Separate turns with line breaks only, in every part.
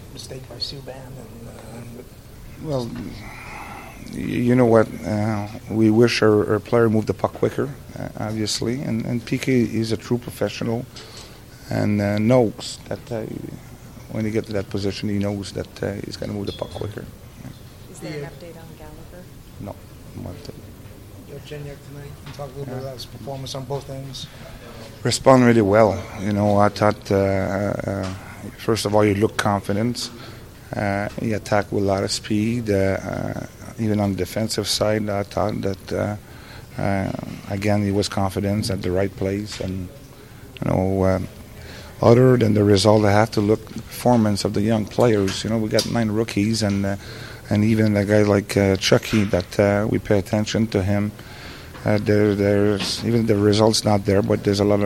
mistake by Subban.
Well, you know what? We wish our player moved the puck quicker, obviously. And PK is a true professional and knows that when he gets to that position, he knows that he's going to move the puck quicker.
Is there an update on Gallagher?
No.
Genyuk tonight, can you talk a little bit about his performance on both ends?
Respond really well. You know, I thought, first of all, he looked confident. He attacked with a lot of speed. Even on the defensive side, I thought that, again, he was confident at the right place. And, you know, other than the result, I have to look at the performance of the young players. You know, we got 9 rookies, and even a guy like Chucky, that we pay attention to him. There's even the results not there, but there's a lot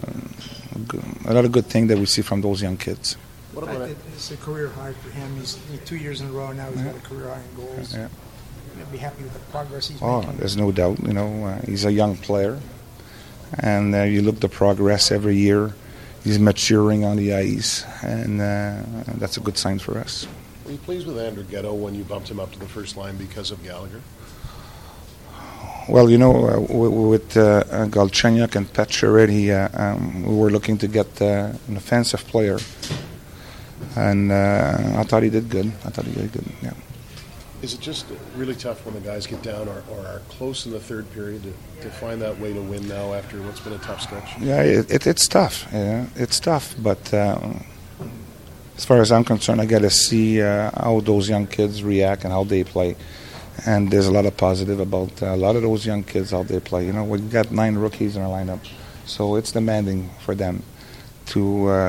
of good things that we see from those young kids.
What about it? It's a career high for him. He's 2 years in a row now. He's got a career high in goals.
Yeah.
You'll be happy with the progress he's
making. Oh, there's no doubt. You know, he's a young player, and you look at the progress every year. He's maturing on the ice, and that's a good sign for us.
Were you pleased with Andrew Ghetto when you bumped him up to the first line because of Gallagher?
Well, you know, with Galchenyuk and Pacioretty, we were looking to get an offensive player, and I thought he did good. Yeah.
Is it just really tough when the guys get down or are close in the third period to find that way to win now after what's been a tough stretch?
Yeah, it's tough. Yeah, it's tough, but as far as I'm concerned, I got to see how those young kids react and how they play. And there's a lot of positive about a lot of those young kids, how they play. You know, we've got 9 rookies in our lineup, so it's demanding for them to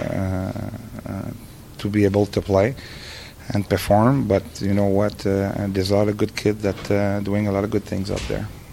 be able to play and perform. But you know what? There's a lot of good kids that doing a lot of good things out there.